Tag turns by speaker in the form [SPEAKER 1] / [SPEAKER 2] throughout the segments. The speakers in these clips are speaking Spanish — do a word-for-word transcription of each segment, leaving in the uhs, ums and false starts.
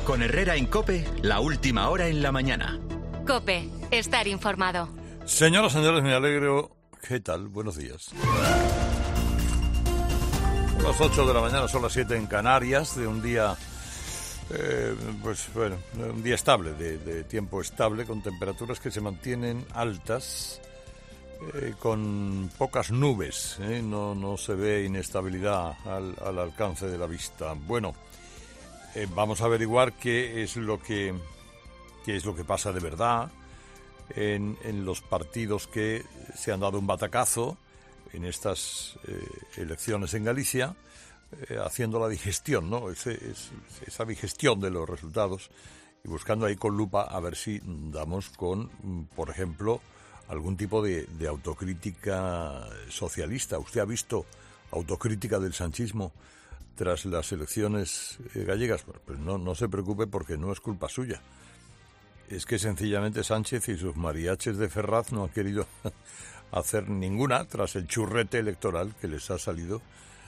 [SPEAKER 1] Con Herrera en COPE, la última hora en la mañana.
[SPEAKER 2] COPE, estar informado.
[SPEAKER 3] Señoras, señores, me alegro. ¿Qué tal? Buenos días. Las ocho de la mañana, son las siete en Canarias, de un día, eh, pues bueno, un día estable, de, de tiempo estable, con temperaturas que se mantienen altas, eh, con pocas nubes, eh, no, no se ve inestabilidad al, al alcance de la vista. Bueno, eh, vamos a averiguar qué es lo que, qué es lo que pasa de verdad en, en los partidos que se han dado un batacazo en estas eh, elecciones en Galicia, eh, haciendo la digestión, ¿no? Ese, es, esa digestión de los resultados y buscando ahí con lupa a ver si damos con, por ejemplo, algún tipo de, de autocrítica socialista. ¿Usted ha visto autocrítica del sanchismo tras las elecciones eh, gallegas? Pues no, no se preocupe, porque no es culpa suya. Es que sencillamente Sánchez y sus mariaches de Ferraz no han querido hacer ninguna tras el churrete electoral que les ha salido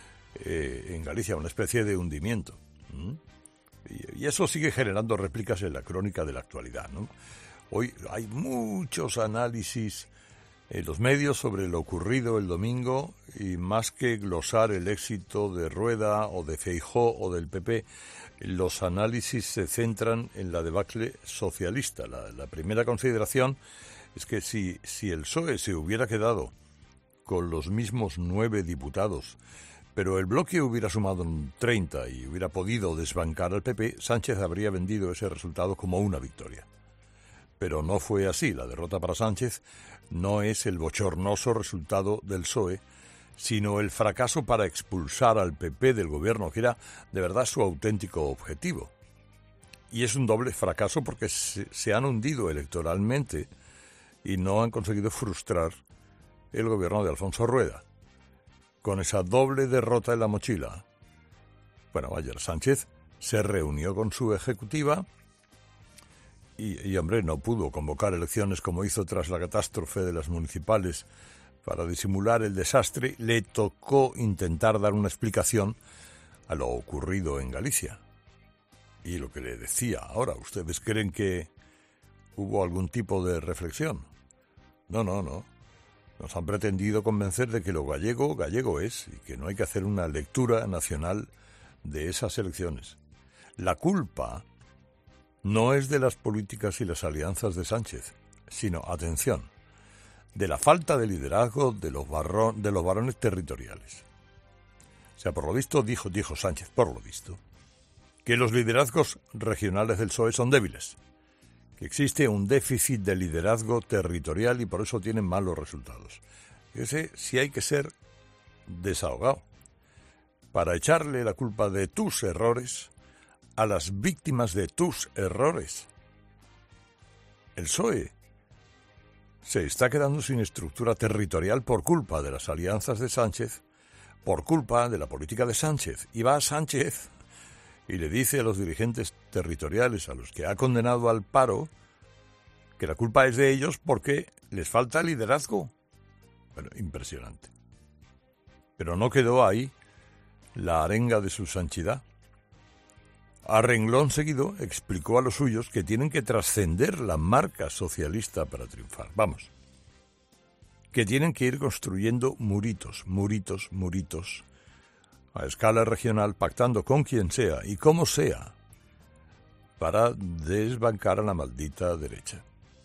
[SPEAKER 3] eh, en Galicia, una especie de hundimiento. ¿Mm? Y, y eso sigue generando réplicas en la crónica de la actualidad, ¿no? Hoy hay muchos análisis en los medios sobre lo ocurrido el domingo, y más que glosar el éxito de Rueda o de Feijóo o del P P, los análisis se centran en la debacle socialista. La, la primera consideración es que si, si el P S O E se hubiera quedado con los mismos nueve diputados, pero el bloque hubiera sumado treinta y hubiera podido desbancar al P P, Sánchez habría vendido ese resultado como una victoria. Pero no fue así. La derrota para Sánchez no es el bochornoso resultado del P S O E, sino el fracaso para expulsar al P P del gobierno, que era de verdad su auténtico objetivo. Y es un doble fracaso porque se, se han hundido electoralmente y no han conseguido frustrar el gobierno de Alfonso Rueda. Con esa doble derrota en la mochila, bueno, ayer Sánchez se reunió con su ejecutiva y, y, hombre, no pudo convocar elecciones como hizo tras la catástrofe de las municipales para disimular el desastre. Le tocó intentar dar una explicación a lo ocurrido en Galicia. Y lo que le decía ahora, ¿ustedes creen que hubo algún tipo de reflexión? No, no, no. Nos han pretendido convencer de que lo gallego, gallego es, y que no hay que hacer una lectura nacional de esas elecciones. La culpa no es de las políticas y las alianzas de Sánchez, sino, atención, de la falta de liderazgo de los, barro, de los varones territoriales. O sea, por lo visto, dijo, dijo Sánchez, por lo visto, que los liderazgos regionales del P S O E son débiles, que existe un déficit de liderazgo territorial y por eso tienen malos resultados. Ese sí hay que ser desahogado para echarle la culpa de tus errores a las víctimas de tus errores. El P S O E se está quedando sin estructura territorial por culpa de las alianzas de Sánchez, por culpa de la política de Sánchez. Y va a Sánchez y le dice a los dirigentes territoriales a los que ha condenado al paro que la culpa es de ellos porque les falta liderazgo. Bueno, impresionante. Pero no quedó ahí la arenga de su sanchidad. A renglón seguido explicó a los suyos que tienen que trascender la marca socialista para triunfar. Vamos, que tienen que ir construyendo muritos, muritos, muritos, a escala regional, pactando con quien sea y como sea, para desbancar a la maldita derecha.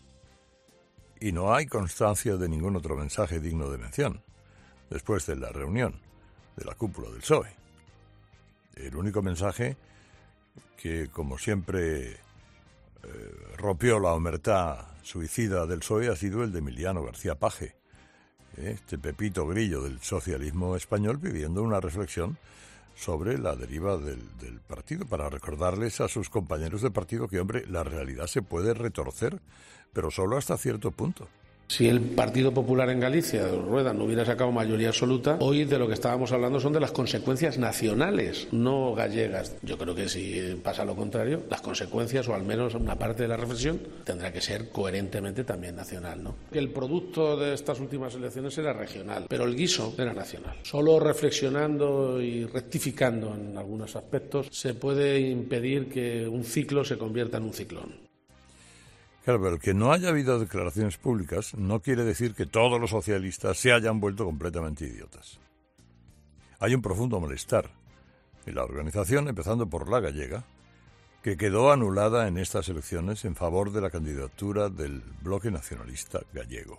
[SPEAKER 3] Y no hay constancia de ningún otro mensaje digno de mención, después de la reunión de la cúpula del P S O E. El único mensaje que, como siempre, eh, rompió la omertá suicida del P S O E ha sido el de Emiliano García Paje, este Pepito Grillo del socialismo español, pidiendo una reflexión sobre la deriva del, del partido, para recordarles a sus compañeros de partido que, hombre, la realidad se puede retorcer, pero solo hasta cierto punto.
[SPEAKER 4] Si el Partido Popular en Galicia, de Rueda, no hubiera sacado mayoría absoluta, hoy de lo que estábamos hablando son de las consecuencias nacionales, no gallegas. Yo creo que si pasa lo contrario, las consecuencias, o al menos una parte de la reflexión, tendrá que ser coherentemente también nacional, ¿no? El producto de estas últimas elecciones era regional, pero el guiso era nacional. Solo reflexionando y rectificando en algunos aspectos se puede impedir que un ciclo se convierta en un ciclón.
[SPEAKER 3] Claro, pero el que no haya habido declaraciones públicas no quiere decir que todos los socialistas se hayan vuelto completamente idiotas. Hay un profundo malestar en la organización, empezando por la gallega, que quedó anulada en estas elecciones en favor de la candidatura del Bloque Nacionalista Gallego.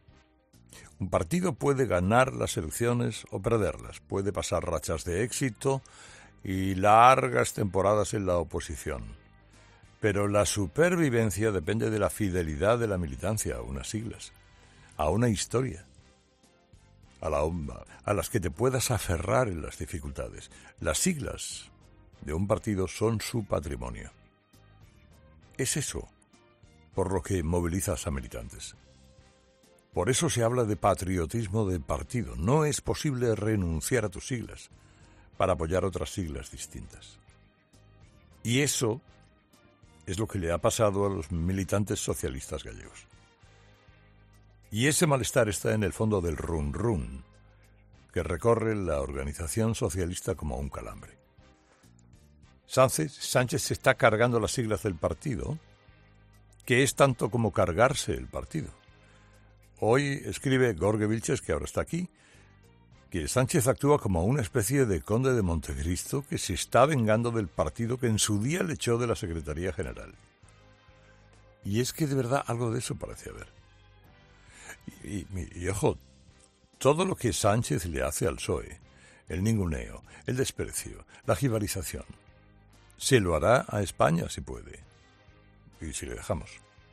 [SPEAKER 3] Un partido puede ganar las elecciones o perderlas, puede pasar rachas de éxito y largas temporadas en la oposición. Pero la supervivencia depende de la fidelidad de la militancia a unas siglas, a una historia, a, la, a las que te puedas aferrar en las dificultades. Las siglas de un partido son su patrimonio. Es eso por lo que movilizas a militantes. Por eso se habla de patriotismo de partido. No es posible renunciar a tus siglas para apoyar otras siglas distintas. Y eso es lo que le ha pasado a los militantes socialistas gallegos. Y ese malestar está en el fondo del run run que recorre la organización socialista como un calambre. Sánchez, Sánchez se está cargando las siglas del partido, que es tanto como cargarse el partido. Hoy escribe Jorge Vilches, que ahora está aquí, que Sánchez actúa como una especie de conde de Montecristo que se está vengando del partido que en su día le echó de la Secretaría General. Y es que de verdad algo de eso parece haber. Y, y, y ojo, todo lo que Sánchez le hace al P S O E, el ninguneo, el desprecio, la jibarización, se lo hará a España si puede, y si le dejamos.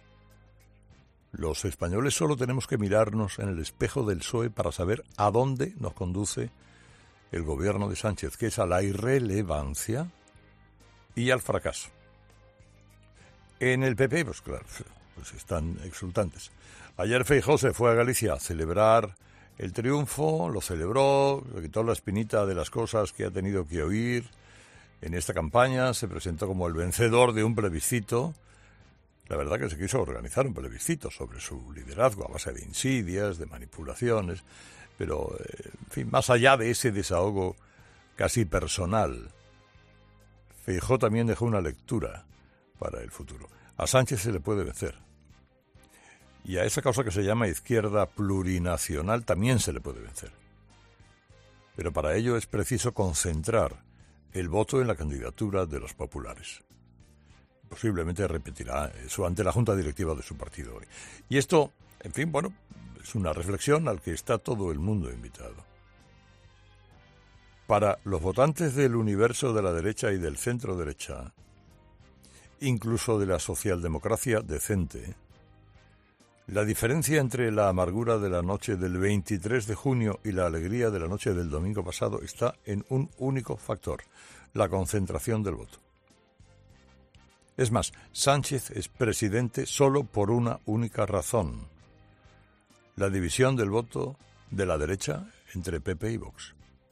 [SPEAKER 3] Los españoles solo tenemos que mirarnos en el espejo del P S O E para saber a dónde nos conduce el gobierno de Sánchez, que es a la irrelevancia y al fracaso. En el P P, pues claro, pues están exultantes. Ayer Feijóo se fue a Galicia a celebrar el triunfo, lo celebró, le quitó la espinita de las cosas que ha tenido que oír en esta campaña, se presentó como el vencedor de un plebiscito. La verdad que se quiso organizar un plebiscito sobre su liderazgo a base de insidias, de manipulaciones, pero, eh, en fin, más allá de ese desahogo casi personal, Feijóo también dejó una lectura para el futuro. A Sánchez se le puede vencer. Y a esa cosa que se llama izquierda plurinacional también se le puede vencer. Pero para ello es preciso concentrar el voto en la candidatura de los populares. Posiblemente repetirá eso ante la junta directiva de su partido hoy. Y esto, en fin, bueno, es una reflexión al que está todo el mundo invitado. Para los votantes del universo de la derecha y del centro derecha, incluso de la socialdemocracia decente, la diferencia entre la amargura de la noche del veintitrés de junio y la alegría de la noche del domingo pasado está en un único factor: la concentración del voto. Es más, Sánchez es presidente solo por una única razón: la división del voto de la derecha entre P P y Vox.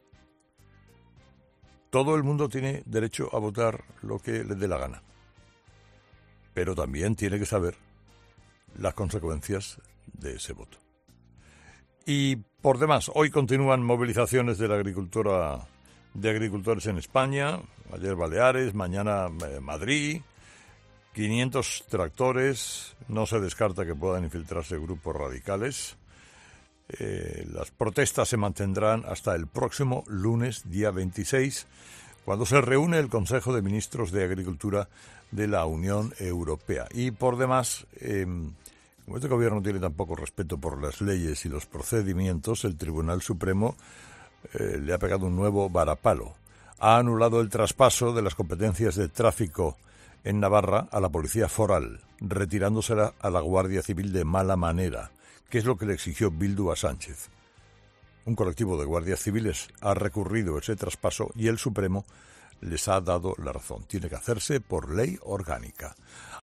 [SPEAKER 3] Todo el mundo tiene derecho a votar lo que le dé la gana, pero también tiene que saber las consecuencias de ese voto. Y por demás, hoy continúan movilizaciones de la agricultura, de agricultores en España, ayer Baleares, mañana eh, Madrid, quinientos tractores, no se descarta que puedan infiltrarse grupos radicales. Eh, las protestas se mantendrán hasta el próximo lunes, día veintiséis, cuando se reúne el Consejo de Ministros de Agricultura de la Unión Europea. Y por demás, eh, como este gobierno tiene tan poco respeto por las leyes y los procedimientos, el Tribunal Supremo eh, le ha pegado un nuevo varapalo. Ha anulado el traspaso de las competencias de tráfico en Navarra a la Policía Foral, retirándosela a la Guardia Civil de mala manera, que es lo que le exigió Bildu a Sánchez. Un colectivo de guardias civiles ha recurrido ese traspaso y el Supremo les ha dado la razón. Tiene que hacerse por ley orgánica.